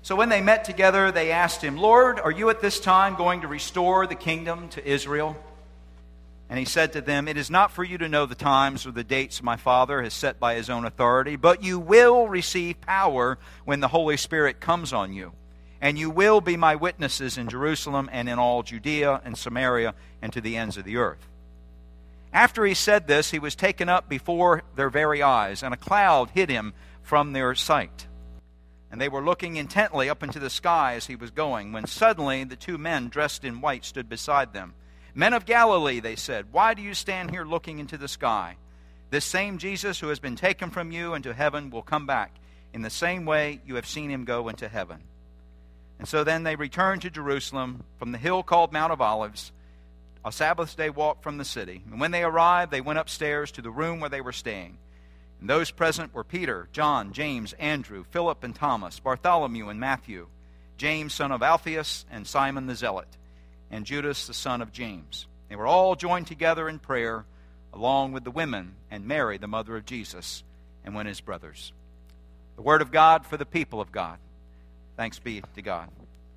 So when they met together, they asked him, "Lord, are you at this time going to restore the kingdom to Israel?" And he said to them, "It is not for you to know the times or the dates my Father has set by his own authority, but you will receive power when the Holy Spirit comes on you. And you will be my witnesses in Jerusalem and in all Judea and Samaria and to the ends of the earth." After he said this, he was taken up before their very eyes, and a cloud hid him from their sight. And they were looking intently up into the sky as he was going, when suddenly the two men dressed in white stood beside them. "Men of Galilee," they said, "why do you stand here looking into the sky? This same Jesus who has been taken from you into heaven will come back in the same way you have seen him go into heaven." And so then they returned to Jerusalem from the hill called Mount of Olives, a Sabbath day walk from the city. And when they arrived, they went upstairs to the room where they were staying. And those present were Peter, John, James, Andrew, Philip and Thomas, Bartholomew and Matthew, James son of Alphaeus and Simon the Zealot, and Judas the son of James. They were all joined together in prayer, along with the women and Mary, the mother of Jesus, and his brothers. The word of God for the people of God. Thanks be to God.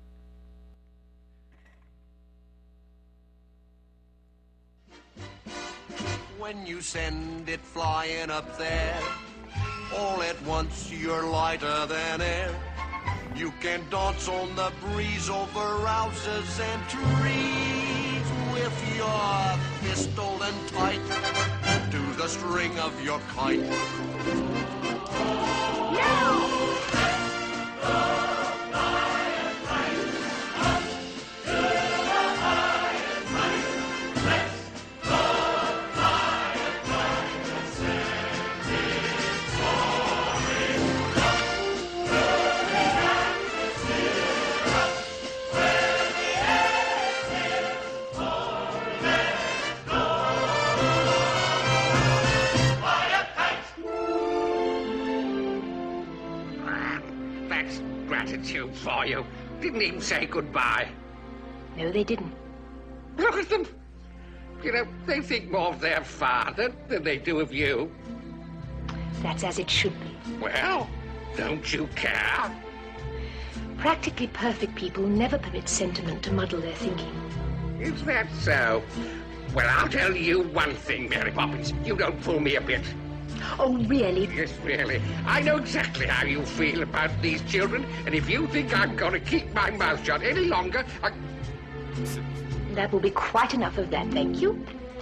When you send it flying up there, all at once you're lighter than air. You can dance on the breeze over houses and trees with your pistol and tight to the string of your kite. Gratitude for you. Didn't even say goodbye. No, they didn't. Look at them. You know, they think more of their father than they do of you. That's as it should be. Well, don't you care? Practically perfect people never permit sentiment to muddle their thinking. Is that so? Well, I'll tell you one thing, Mary Poppins. You don't fool me a bit. Oh, really? Yes, really. I know exactly how you feel about these children, and if you think I'm going to keep my mouth shut any longer, That will be quite enough of that, thank you.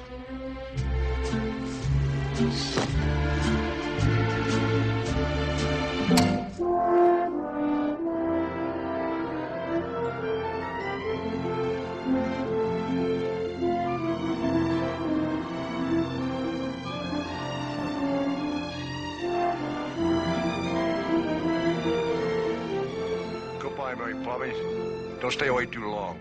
Goodbye, Mary Poppins. Don't stay away too long.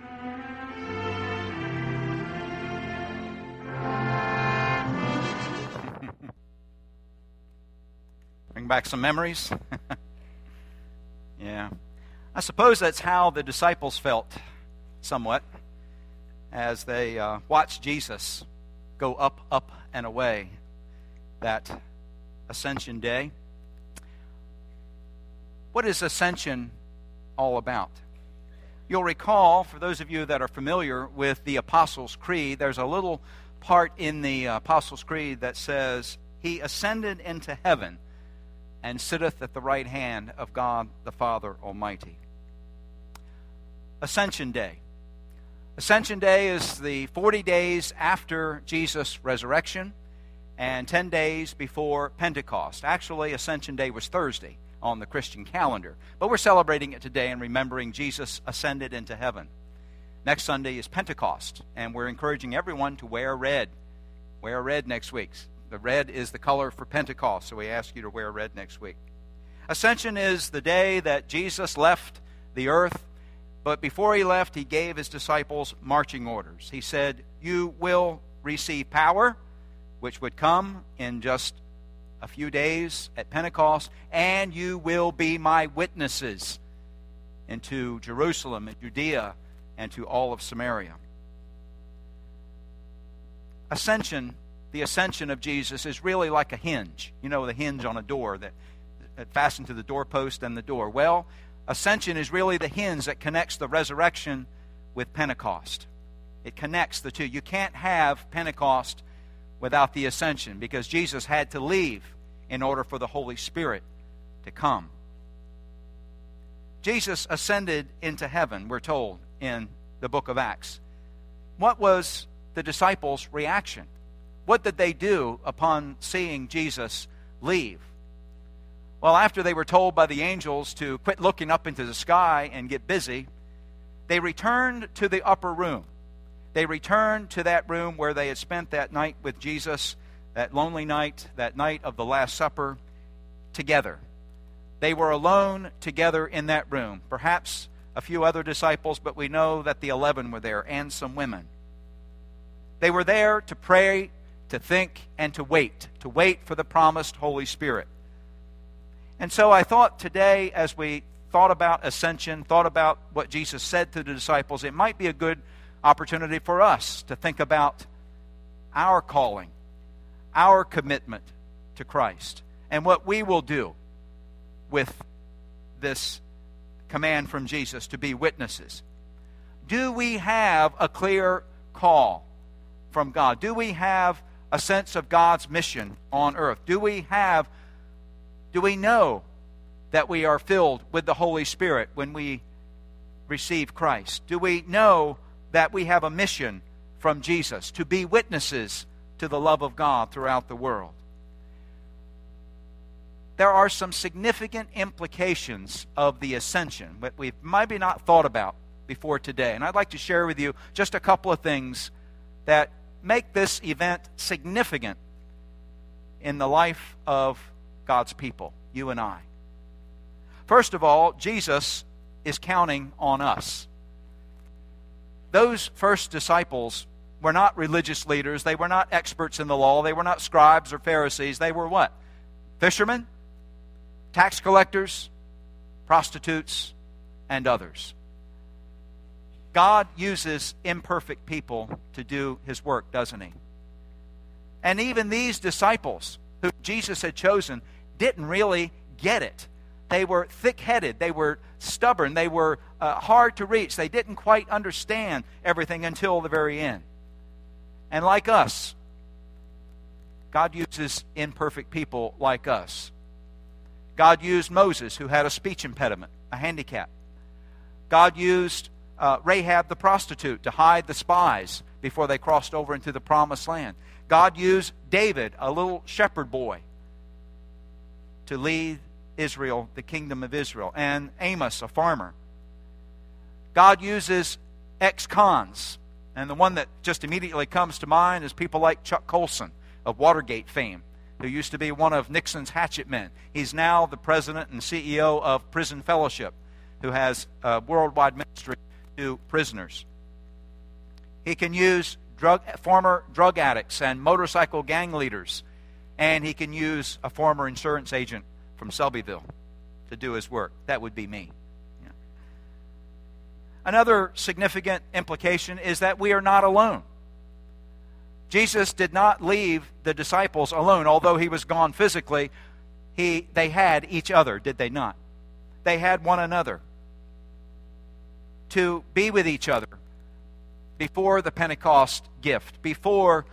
Bring back some memories. Yeah. I suppose that's how the disciples felt somewhat as they watched Jesus go up, up, and away that Ascension Day. What is Ascension all about? You'll recall, for those of you that are familiar with the Apostles' Creed, there's a little part in the Apostles' Creed that says, "He ascended into heaven and sitteth at the right hand of God the Father Almighty." Ascension Day. Ascension Day is the 40 days after Jesus' resurrection and 10 days before Pentecost. Actually, Ascension Day was Thursday on the Christian calendar, but we're celebrating it today and remembering Jesus ascended into heaven. Next Sunday is Pentecost, and we're encouraging everyone to wear red. Wear red next week. The red is the color for Pentecost, so we ask you to wear red next week. Ascension is the day that Jesus left the earth, but before he left, he gave his disciples marching orders. He said, "You will receive power," which would come in just a few days at Pentecost, "and you will be my witnesses into Jerusalem and Judea and to all of Samaria." Ascension, the ascension of Jesus, is really like a hinge. You know, the hinge on a door that fastened to the doorpost and the door. Well, Ascension is really the hinge that connects the resurrection with Pentecost. It connects the two. You can't have Pentecost without the ascension, because Jesus had to leave in order for the Holy Spirit to come. Jesus ascended into heaven, we're told in the book of Acts. What was the disciples' reaction? What did they do upon seeing Jesus leave? Well, after they were told by the angels to quit looking up into the sky and get busy, they returned to the upper room. They returned to that room where they had spent that night with Jesus, that lonely night, that night of the Last Supper, together. They were alone together in that room. Perhaps a few other disciples, but we know that the 11 were there, and some women. They were there to pray, to think, and to wait for the promised Holy Spirit. And so I thought today, as we thought about ascension, thought about what Jesus said to the disciples, it might be a good opportunity for us to think about our calling, our commitment to Christ, and what we will do with this command from Jesus to be witnesses. Do we have a clear call from God? Do we have a sense of God's mission on earth? Do we know that we are filled with the Holy Spirit when we receive Christ? Do we know that we have a mission from Jesus to be witnesses to the love of God throughout the world? There are some significant implications of the ascension that we've maybe not thought about before today. And I'd like to share with you just a couple of things that make this event significant in the life of God's people, you and I. First of all, Jesus is counting on us. Those first disciples were not religious leaders. They were not experts in the law. They were not scribes or Pharisees. They were what? Fishermen, tax collectors, prostitutes, and others. God uses imperfect people to do His work, doesn't He? And even these disciples who Jesus had chosen didn't really get it. They were thick-headed. They were stubborn. They were hard to reach. They didn't quite understand everything until the very end. And like us, God uses imperfect people like us. God used Moses, who had a speech impediment, a handicap. God used Rahab the prostitute to hide the spies before they crossed over into the promised land. God used David, a little shepherd boy, to lead Israel, the kingdom of Israel, and Amos, a farmer. God uses ex-cons, and the one that just immediately comes to mind is people like Chuck Colson of Watergate fame, who used to be one of Nixon's hatchet men. He's now the president and CEO of Prison Fellowship, who has a worldwide ministry to prisoners. He can use former drug addicts and motorcycle gang leaders, and he can use a former insurance agent from Selbyville to do his work. That would be me. Yeah. Another significant implication is that we are not alone. Jesus did not leave the disciples alone. Although He was gone physically, they had each other, did they not? They had one another to be with each other before the Pentecost gift, before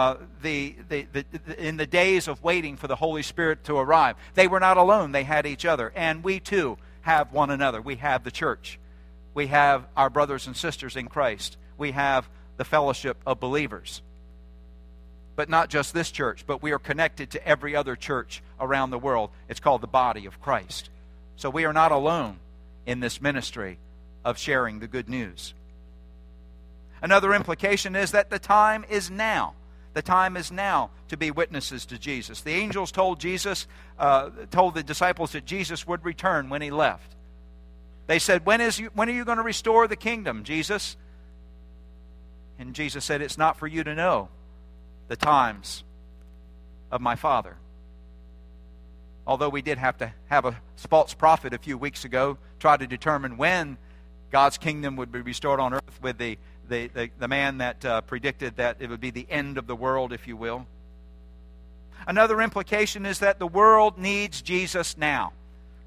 in the days of waiting for the Holy Spirit to arrive. They were not alone. They had each other. And we too have one another. We have the church. We have our brothers and sisters in Christ. We have the fellowship of believers. But not just this church, but we are connected to every other church around the world. It's called the body of Christ. So we are not alone in this ministry of sharing the good news. Another implication is that the time is now. The time is now to be witnesses to Jesus. The angels told the disciples that Jesus would return when He left. They said, when are you going to restore the kingdom, Jesus? And Jesus said, it's not for you to know the times of my Father. Although we did have to have a false prophet a few weeks ago try to determine when God's kingdom would be restored on earth with the man that predicted that it would be the end of the world, if you will. Another implication is that the world needs Jesus now.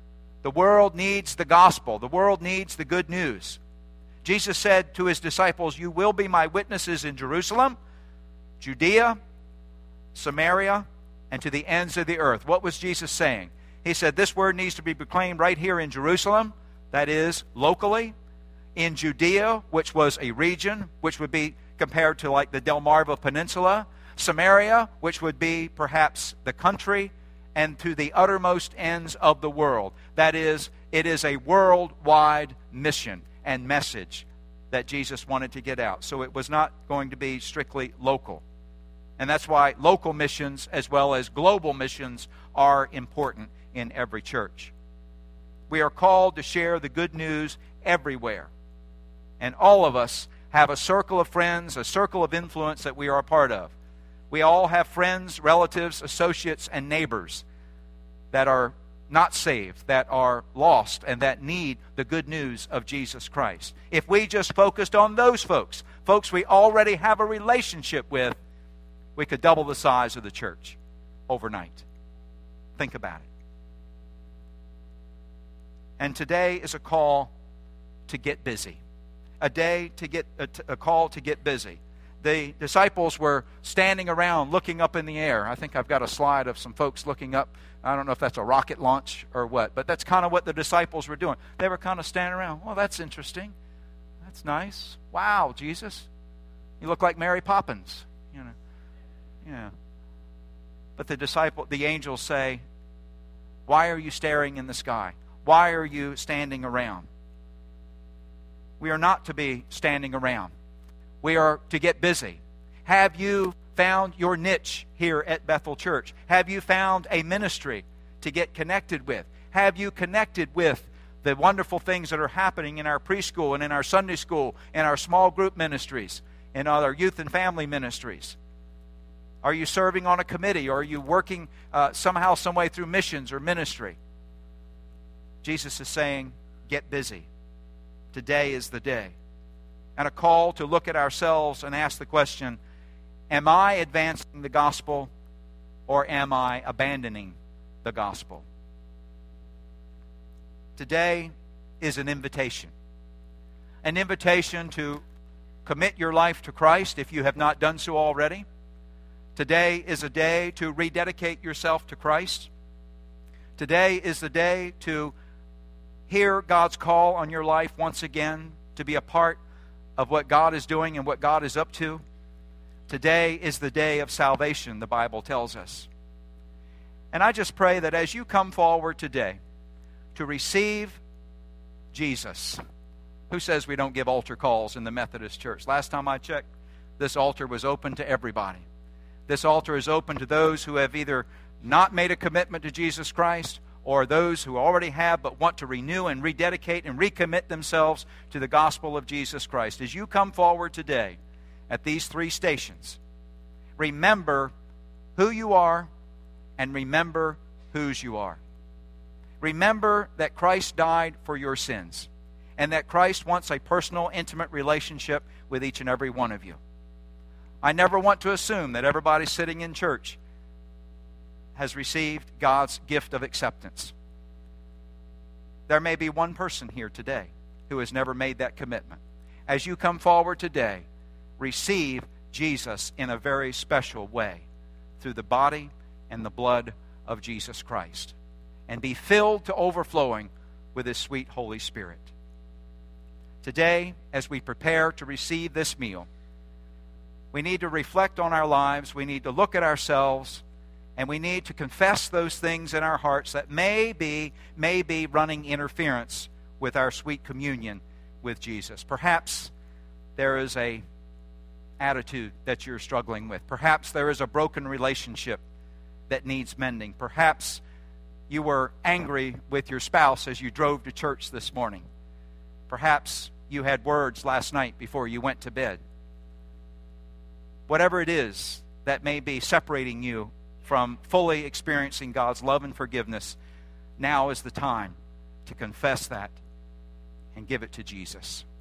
The world needs the gospel. The world needs the good news. Jesus said to his disciples, "You will be my witnesses in Jerusalem, Judea, Samaria, and to the ends of the earth." What was Jesus saying? He said this word needs to be proclaimed right here in Jerusalem, that is, locally, in Judea, which was a region, which would be compared to like the Delmarva Peninsula, Samaria, which would be perhaps the country, and to the uttermost ends of the world. That is, it is a worldwide mission and message that Jesus wanted to get out. So it was not going to be strictly local. And that's why local missions as well as global missions are important in every church. We are called to share the good news everywhere. And all of us have a circle of friends, a circle of influence that we are a part of. We all have friends, relatives, associates, and neighbors that are not saved, that are lost, and that need the good news of Jesus Christ. If we just focused on those folks we already have a relationship with, we could double the size of the church overnight. Think about it. And today is a call to get busy. A call to get busy. The disciples were standing around looking up in the air. I think I've got a slide of some folks looking up. I don't know if that's a rocket launch or what, but that's kind of what the disciples were doing. They were kind of standing around. Well, that's interesting. That's nice. Wow, Jesus. You look like Mary Poppins. Yeah. But the angels say, "Why are you staring in the sky? Why are you standing around?" We are not to be standing around. We are to get busy. Have you found your niche here at Bethel Church? Have you found a ministry to get connected with? Have you connected with the wonderful things that are happening in our preschool and in our Sunday school, in our small group ministries, in our youth and family ministries? Are you serving on a committee, or are you working somehow, some way through missions or ministry? Jesus is saying, get busy. Today is the day. And a call to look at ourselves and ask the question, am I advancing the gospel, or am I abandoning the gospel? Today is an invitation. An invitation to commit your life to Christ if you have not done so already. Today is a day to rededicate yourself to Christ. Today is the day to hear God's call on your life once again, to be a part of what God is doing and what God is up to. Today is the day of salvation, the Bible tells us. And I just pray that as you come forward today to receive Jesus, who says we don't give altar calls in the Methodist Church? Last time I checked, this altar was open to everybody. This altar is open to those who have either not made a commitment to Jesus Christ, or those who already have but want to renew and rededicate and recommit themselves to the gospel of Jesus Christ. As you come forward today at these three stations, remember who you are and remember whose you are. Remember that Christ died for your sins and that Christ wants a personal, intimate relationship with each and every one of you. I never want to assume that everybody sitting in church has received God's gift of acceptance. There may be one person here today who has never made that commitment. As you come forward today, receive Jesus in a very special way through the body and the blood of Jesus Christ, and be filled to overflowing with His sweet Holy Spirit. Today, as we prepare to receive this meal, we need to reflect on our lives, we need to look at ourselves, and we need to confess those things in our hearts that may be running interference with our sweet communion with Jesus. Perhaps there is a attitude that you're struggling with. Perhaps there is a broken relationship that needs mending. Perhaps you were angry with your spouse as you drove to church this morning. Perhaps you had words last night before you went to bed. Whatever it is that may be separating you from fully experiencing God's love and forgiveness, now is the time to confess that and give it to Jesus.